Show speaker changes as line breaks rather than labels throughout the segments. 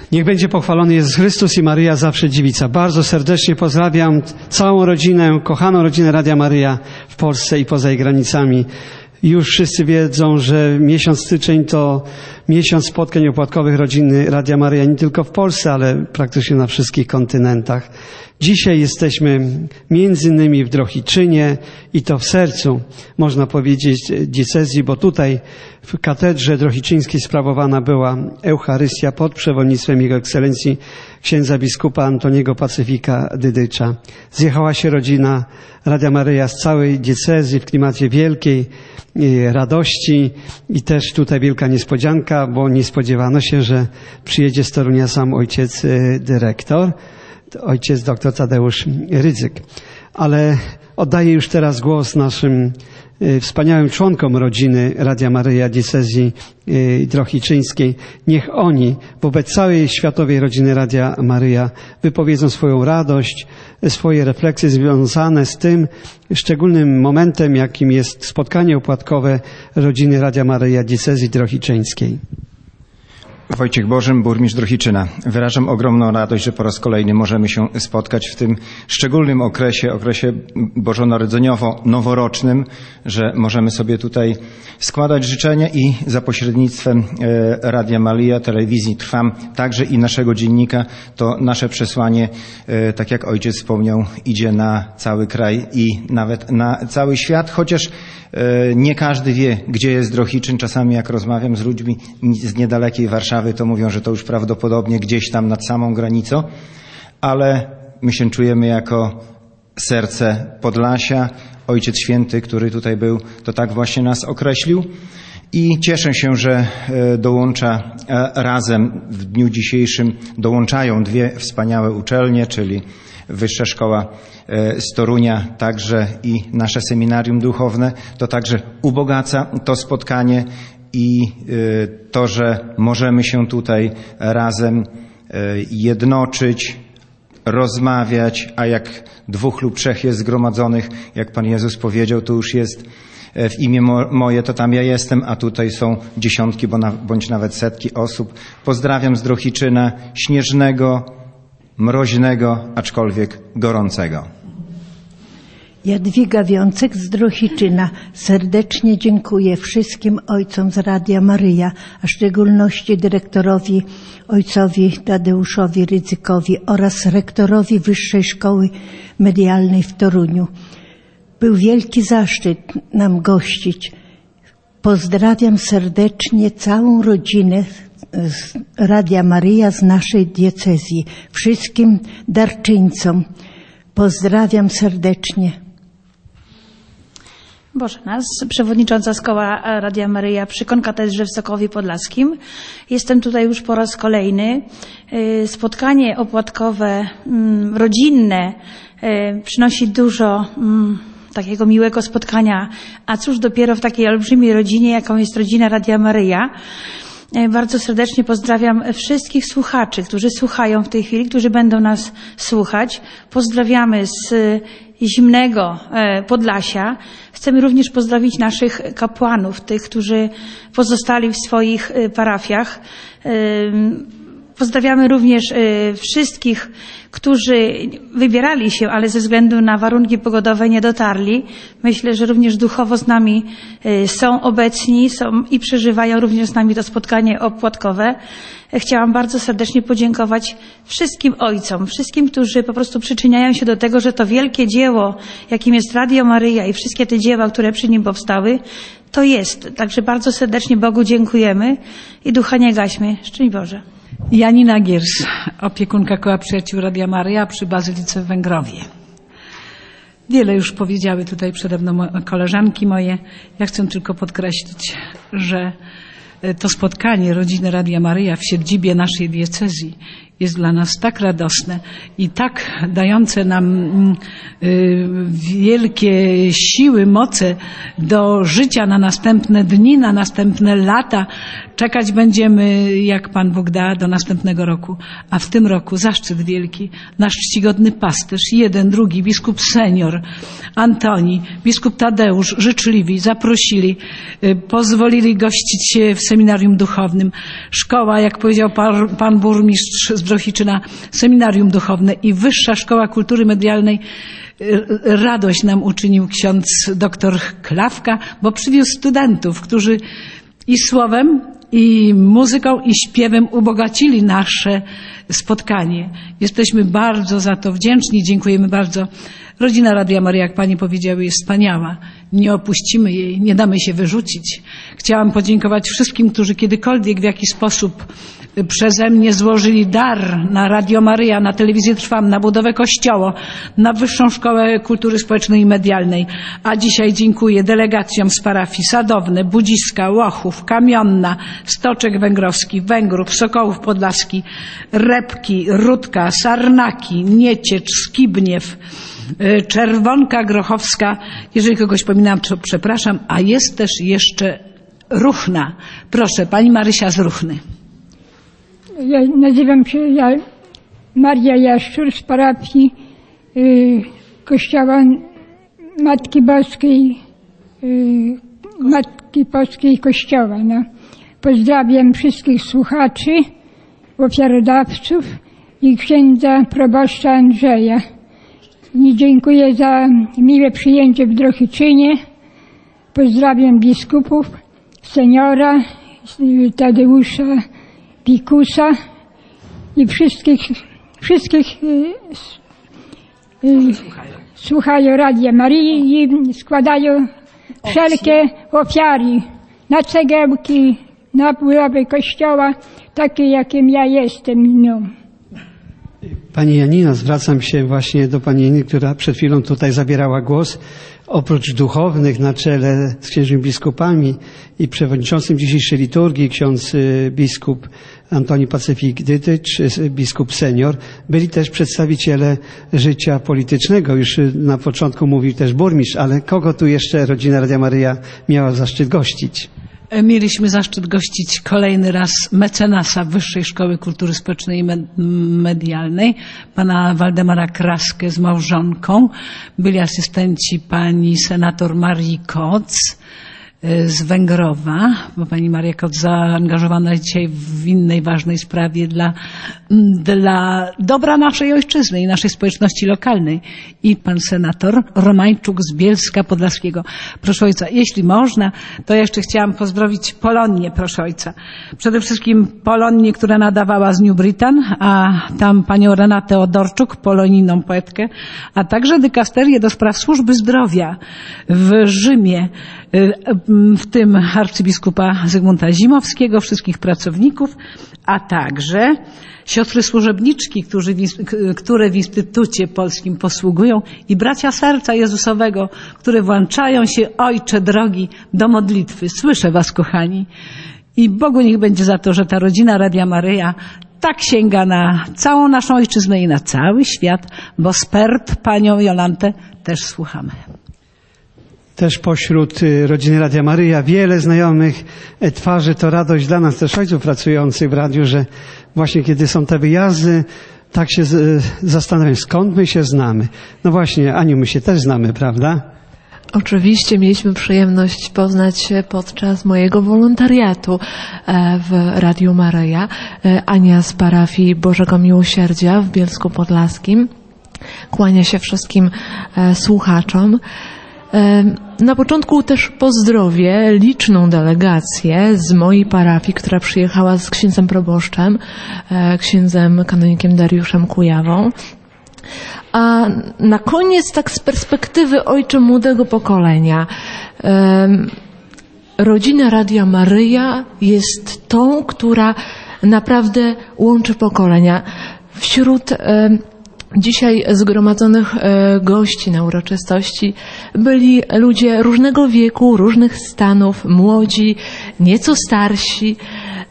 Niech będzie pochwalony Jezus Chrystus i Maryja zawsze dziewica. Bardzo serdecznie pozdrawiam całą rodzinę, kochaną rodzinę Radia Maryja w Polsce i poza jej granicami. Już wszyscy wiedzą, że miesiąc styczeń to miesiąc spotkań opłatkowych rodziny Radia Maryja nie tylko w Polsce, ale praktycznie na wszystkich kontynentach. Dzisiaj jesteśmy między innymi w Drohiczynie i to w sercu, można powiedzieć, diecezji, bo tutaj w katedrze drohiczyńskiej sprawowana była Eucharystia pod przewodnictwem Jego Ekscelencji księdza biskupa Antoniego Pacyfika Dydycza. Zjechała się rodzina Radia Maryja z całej diecezji w klimacie wielkiej radości i też tutaj wielka niespodzianka, bo nie spodziewano się, że przyjedzie z Torunia sam ojciec dyrektor, ojciec dr Tadeusz Rydzyk. Ale oddaję już teraz głos naszym wspaniałym członkom rodziny Radia Maryja diecezji drohiczyńskiej. Niech oni wobec całej światowej rodziny Radia Maryja wypowiedzą swoją radość, swoje refleksje związane z tym szczególnym momentem, jakim jest spotkanie opłatkowe rodziny Radia Maryja diecezji drohiczyńskiej.
Wojciech Bożym, burmistrz Drohiczyna. Wyrażam ogromną radość, że po raz kolejny możemy się spotkać w tym szczególnym okresie bożonarodzeniowo-noworocznym, że możemy sobie tutaj składać życzenia i za pośrednictwem Radia Maryja, telewizji Trwam, także i naszego dziennika, to nasze przesłanie, tak jak ojciec wspomniał, idzie na cały kraj i nawet na cały świat, chociaż nie każdy wie, gdzie jest Drohiczyn. Czasami jak rozmawiam z ludźmi z niedalekiej Warszawy, to mówią, że to już prawdopodobnie gdzieś tam nad samą granicą, ale my się czujemy jako serce Podlasia. Ojciec Święty, który tutaj był, to tak właśnie nas określił i cieszę się, że dołącza razem w dniu dzisiejszym, dołączają dwie wspaniałe uczelnie, czyli Wyższa Szkoła z Torunia, także i nasze seminarium duchowne. To także ubogaca to spotkanie i to, że możemy się tutaj razem jednoczyć, rozmawiać, a jak dwóch lub trzech jest zgromadzonych, jak Pan Jezus powiedział, to już jest w imię moje, to tam ja jestem, a tutaj są dziesiątki bądź nawet setki osób. Pozdrawiam z Drohiczyna, śnieżnego, mroźnego, aczkolwiek gorącego.
Jadwiga Wiącek z Drohiczyna. Serdecznie dziękuję wszystkim ojcom z Radia Maryja, a w szczególności dyrektorowi ojcowi Tadeuszowi Rydzykowi oraz rektorowi Wyższej Szkoły Medialnej w Toruniu. Był wielki zaszczyt nam gościć. Pozdrawiam serdecznie całą rodzinę z Radia Maryja z naszej diecezji. Wszystkim darczyńcom pozdrawiam serdecznie.
Bożena, przewodnicząca Szkoła Radia Maryja przy Konkatedrze w Sokołowie Podlaskim. Jestem tutaj już po raz kolejny. Spotkanie opłatkowe, rodzinne przynosi dużo takiego miłego spotkania, a cóż dopiero w takiej olbrzymiej rodzinie, jaką jest rodzina Radia Maryja. Bardzo serdecznie pozdrawiam wszystkich słuchaczy, którzy słuchają w tej chwili, którzy będą nas słuchać. Pozdrawiamy z zimnego Podlasia. Chcemy również pozdrowić naszych kapłanów, tych, którzy pozostali w swoich parafiach. Pozdrawiamy również wszystkich, którzy wybierali się, ale ze względu na warunki pogodowe nie dotarli. Myślę, że również duchowo z nami są obecni i przeżywają również z nami to spotkanie opłatkowe. Chciałam bardzo serdecznie podziękować wszystkim ojcom, wszystkim, którzy po prostu przyczyniają się do tego, że to wielkie dzieło, jakim jest Radio Maryja i wszystkie te dzieła, które przy nim powstały, to jest. Także bardzo serdecznie Bogu dziękujemy i ducha nie gaśmy. Szczęść Boże.
Janina Giers, opiekunka Koła Przyjaciół Radia Maryja przy Bazylice w Węgrowie. Wiele już powiedziały tutaj przede mną koleżanki moje. Ja chcę tylko podkreślić, że to spotkanie rodziny Radia Maryja w siedzibie naszej diecezji jest dla nas tak radosne i tak dające nam wielkie siły, moce do życia na następne dni, na następne lata. Czekać będziemy, jak Pan Bóg da, do następnego roku. A w tym roku zaszczyt wielki. Nasz czcigodny pasterz, jeden, drugi, biskup senior, Antoni, biskup Tadeusz, życzliwi, zaprosili, pozwolili gościć się w seminarium duchownym. Szkoła, jak powiedział pan burmistrz z Brochiczyna, seminarium duchowne i Wyższa Szkoła Kultury Medialnej. Radość nam uczynił ksiądz doktor Klawka, bo przywiózł studentów, którzy i słowem, i muzyką, i śpiewem ubogacili nasze spotkanie. Jesteśmy bardzo za to wdzięczni, dziękujemy bardzo. Rodzina Radia Maryja, jak Pani powiedziały, jest wspaniała. Nie opuścimy jej, nie damy się wyrzucić. Chciałam podziękować wszystkim, którzy kiedykolwiek w jakiś sposób przeze mnie złożyli dar na Radio Maryja, na Telewizję Trwam, na budowę kościoła, na Wyższą Szkołę Kultury Społecznej i Medialnej. A dzisiaj dziękuję delegacjom z parafii Sadowne, Budziska, Łochów, Kamionna, Stoczek Węgrowski, Węgrów, Sokołów Podlaski, Repki, Rudka, Sarnaki, Nieciecz, Skibniew, Czerwonka Grochowska. Jeżeli kogoś pominęłam, to przepraszam. A jest też jeszcze Ruchna. Proszę, Pani Marysia z Ruchny.
Ja nazywam się Maria Jaszczur z parafii Kościoła Matki Boskiej Kościoła. No. Pozdrawiam wszystkich słuchaczy, ofiarodawców i księdza proboszcza Andrzeja. I dziękuję za miłe przyjęcie w Drohiczynie. Pozdrawiam biskupów, seniora, Tadeusza Pikusa i wszystkich słuchają Radia Maryi i składają wszelkie ofiary na cegiełki, na budowę kościoła, takie jakim ja jestem. No.
Pani Janino, zwracam się właśnie do Pani Janiny, która przed chwilą tutaj zabierała głos. Oprócz duchownych na czele z księżmi biskupami i przewodniczącym dzisiejszej liturgii ksiądz biskup Antoni Pacyfik-Dytycz, biskup senior, byli też przedstawiciele życia politycznego. Już na początku mówił też burmistrz, ale kogo tu jeszcze rodzina Radia Maryja miała zaszczyt gościć?
Mieliśmy zaszczyt gościć kolejny raz mecenasa Wyższej Szkoły Kultury Społecznej i Medialnej, pana Waldemara Kraskę z małżonką. Byli asystenci pani senator Marii Koc z Węgrowa, bo pani Maria Koc zaangażowana dzisiaj w innej ważnej sprawie dla dobra naszej ojczyzny i naszej społeczności lokalnej. I pan senator Romańczuk z Bielska Podlaskiego. Proszę ojca, jeśli można, to jeszcze chciałam pozdrowić Polonię, proszę ojca. Przede wszystkim Polonię, która nadawała z New Britain, a tam panią Renatę Odorczuk, polonijną poetkę, a także dykasterię do spraw służby zdrowia w Rzymie, w tym arcybiskupa Zygmunta Zimowskiego, wszystkich pracowników, a także siostry służebniczki, które w Instytucie Polskim posługują i bracia Serca Jezusowego, które włączają się, Ojcze drogi, do modlitwy. Słyszę was, kochani. I Bogu niech będzie za to, że ta rodzina Radia Maryja tak sięga na całą naszą ojczyznę i na cały świat, bo z PERT panią Jolantę też słuchamy.
Też pośród rodziny Radia Maryja wiele znajomych twarzy. To radość dla nas też ojców pracujących w radiu, że właśnie kiedy są te wyjazdy, tak się zastanawiam, skąd my się znamy. No właśnie, Aniu, my się też znamy, prawda?
Oczywiście mieliśmy przyjemność poznać się podczas mojego wolontariatu w Radiu Maryja. Ania z parafii Bożego Miłosierdzia w Bielsku Podlaskim. Kłania się wszystkim słuchaczom. Na początku też pozdrowię liczną delegację z mojej parafii, która przyjechała z księdzem proboszczem, księdzem kanonikiem Dariuszem Kujawą. A na koniec, tak z perspektywy ojcze młodego pokolenia, rodzina Radia Maryja jest tą, która naprawdę łączy pokolenia. Wśród dzisiaj zgromadzonych gości na uroczystości byli ludzie różnego wieku, różnych stanów, młodzi, nieco starsi.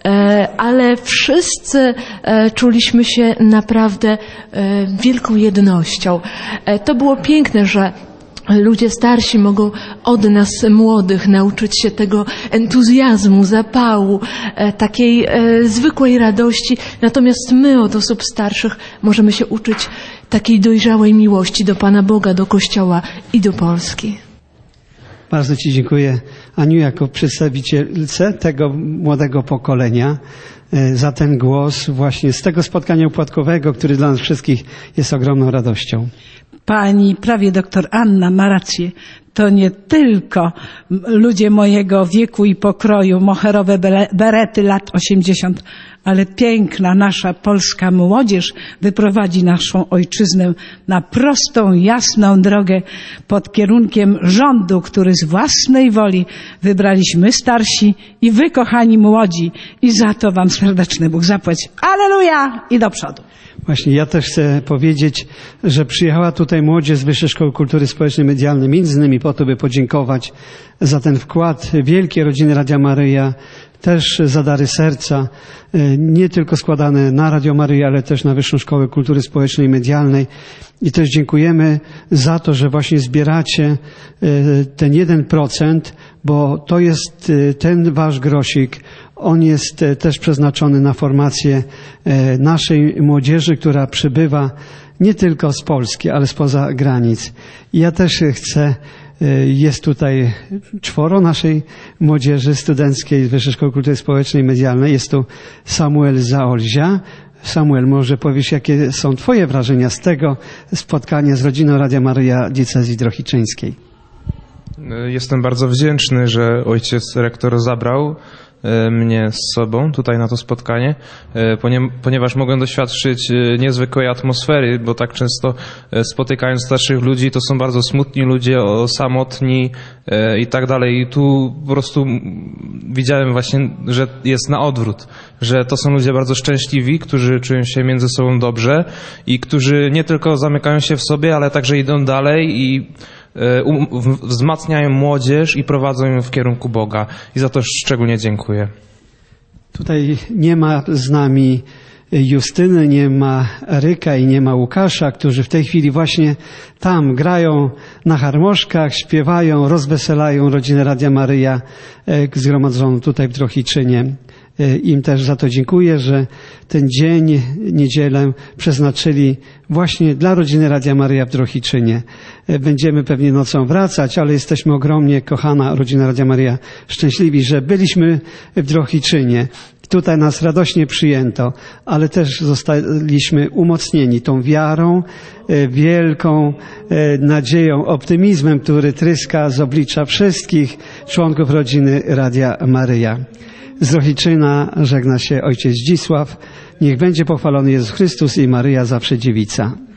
ale wszyscy czuliśmy się naprawdę wielką jednością. To było piękne, że ludzie starsi mogą od nas młodych nauczyć się tego entuzjazmu, zapału, takiej zwykłej radości. Natomiast my od osób starszych możemy się uczyć takiej dojrzałej miłości do Pana Boga, do Kościoła i do Polski.
Bardzo Ci dziękuję, Aniu, jako przedstawicielce tego młodego pokolenia za ten głos właśnie z tego spotkania opłatkowego, który dla nas wszystkich jest ogromną radością.
Pani prawie doktor Anna ma rację. To nie tylko ludzie mojego wieku i pokroju, moherowe berety lat 80, ale piękna nasza polska młodzież wyprowadzi naszą ojczyznę na prostą, jasną drogę pod kierunkiem rządu, który z własnej woli wybraliśmy starsi i wy, kochani młodzi. I za to wam serdeczny Bóg zapłać. Alleluja! I do przodu.
Właśnie ja też chcę powiedzieć, że przyjechała tutaj młodzież z Wyższej Szkoły Kultury Społecznej i Medialnej, między innymi po to, by podziękować za ten wkład wielkiej rodziny Radia Maryja, też za dary serca, nie tylko składane na Radio Maryja, ale też na Wyższą Szkołę Kultury Społecznej i Medialnej. I też dziękujemy za to, że właśnie zbieracie ten 1%, bo to jest ten wasz grosik. On jest też przeznaczony na formację naszej młodzieży, która przybywa nie tylko z Polski, ale spoza granic. I ja też chcę, jest tutaj 4 naszej młodzieży studenckiej z Wyższej Szkoły Kultury Społecznej i Medialnej. Jest tu Samuel Zaolzia. Samuel, może powiesz, jakie są twoje wrażenia z tego spotkania z rodziną Radia Maryja Diecezji Drohiczyńskiej?
Jestem bardzo wdzięczny, że ojciec rektor zabrał mnie z sobą tutaj na to spotkanie, ponieważ mogłem doświadczyć niezwykłej atmosfery, bo tak często spotykając starszych ludzi, to są bardzo smutni ludzie, samotni i tak dalej. I tu po prostu widziałem właśnie, że jest na odwrót, że to są ludzie bardzo szczęśliwi, którzy czują się między sobą dobrze i którzy nie tylko zamykają się w sobie, ale także idą dalej i wzmacniają młodzież i prowadzą ją w kierunku Boga. I za to szczególnie dziękuję.
Tutaj nie ma z nami Justyny, nie ma Eryka i nie ma Łukasza, którzy w tej chwili właśnie tam grają na harmoszkach, śpiewają, rozweselają rodzinę Radia Maryja zgromadzoną tutaj w Drohiczynie. Im też za to dziękuję, że ten dzień, niedzielę przeznaczyli właśnie dla rodziny Radia Maryja w Drohiczynie. Będziemy pewnie nocą wracać, ale jesteśmy ogromnie, kochana rodzina Radia Maryja, szczęśliwi, że byliśmy w Drohiczynie. Tutaj nas radośnie przyjęto, ale też zostaliśmy umocnieni tą wiarą, wielką nadzieją, optymizmem, który tryska z oblicza wszystkich członków rodziny Radia Maryja. Z Drohiczyna żegna się ojciec Zdzisław. Niech będzie pochwalony Jezus Chrystus i Maryja zawsze dziewica.